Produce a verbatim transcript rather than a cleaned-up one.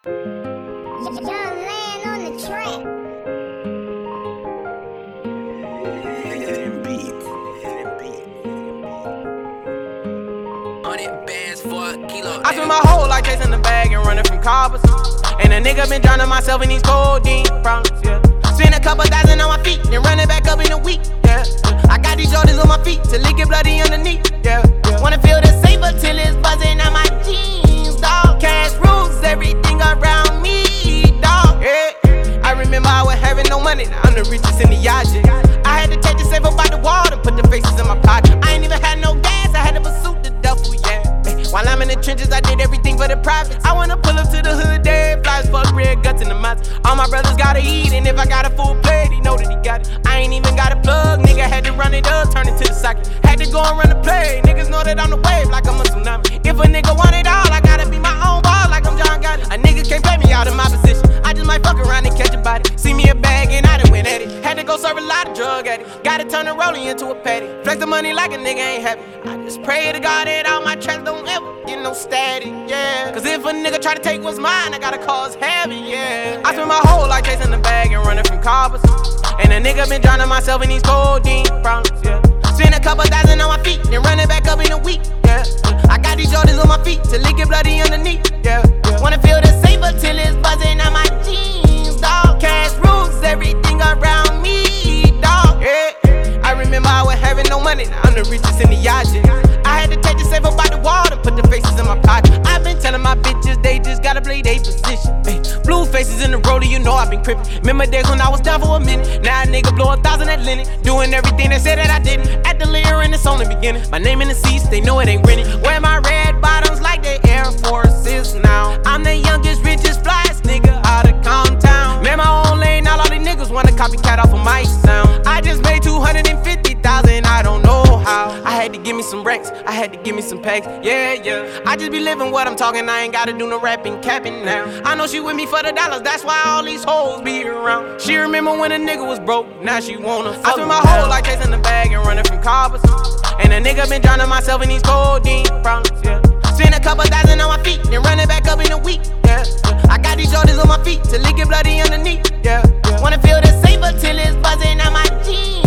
Young land on the track. I spent my whole life chasing the bag and running from coppers. And a nigga been drowning myself in these codeine problems, yeah. Spend a couple thousand on my feet, then running back up in a week, yeah. I got these Jordans on my feet till it get bloody underneath, yeah. Wanna feel the saber till it's buzzing on my jeans, dog. Cash rules everything around me, dog, yeah. I remember I was having no money, now I'm the richest in the yard, yeah. I had to take the safe up by the wall and put the faces in my pocket. I ain't even had no gas, I had to pursue the duffel, yeah. While I'm in the trenches, I did everything for the profits. I wanna pull up to the hood, dead flies, fuck red guts in the mouth. All my brothers gotta eat, and if I got a full plate, he know that he got it. I ain't even got a plug, nigga had to run it up, turn it to the socket. Had to go and run the play, niggas know that I'm the wave like I'm a tsunami. If a nigga want it all, I gotta be my own ball like I'm John Gotti. A nigga can't play me out of my position, I just might fuck around and catch a body. See me a bag and I done went at it. Had to go serve a lot of drug addicts. Gotta turn the rolling into a patty. Flex the money like a nigga ain't happy. I just pray to God that all my tracks don't ever get no static, yeah. Cause if a nigga try to take what's mine, I gotta cause heavy, yeah. I spent my whole life chasing the bag and running from coppers. And a nigga been drowning myself in these codeine problems, yeah. Spend a couple thousand on my feet, then running back up in a week, yeah. I got these Jordans on my feet till it get bloody underneath, yeah. Wanna feel the saber till it's buzzing on my jeans, dog. Cash rules everything around me, dog, yeah. I remember I was having no money, now I'm the richest in the yard, yeah. I had to take the safe up by the wall and put the faces in my pocket. I've been telling my bitches they just gotta play their position. Ay, blue faces in the roller, you know I've been crippin'. Remember days when I was down for a minute. Now a nigga blow a thousand at Lenny. Doing everything they said that I didn't. At the layer and it's on the beginning. My name in the seats, they know it ain't renting. Wear my red bottoms like the Air Forces now. I'm the youngest, richest, flyest nigga out of Comptown. Man, my own lane, now all these niggas wanna copycat off of my sound. I just made two hundred fifty thousand, I don't know how. I had to give me some racks, I had to give me some packs, yeah, yeah. I just be living what I'm talking, I ain't gotta do no rapping, capping now. I know she with me for the dollars, that's why all these hoes be around. She remember when a nigga was broke, now she wanna fuck. I spent my whole life chasing the bag and running from coppers. And a nigga been drowning myself in these codeine problems, yeah. Spend a couple thousand on my feet, then running back up in a week, yeah. I got these Jordans on my feet till it get bloody underneath, yeah. Wanna feel the saber till it's buzzing on my jeans.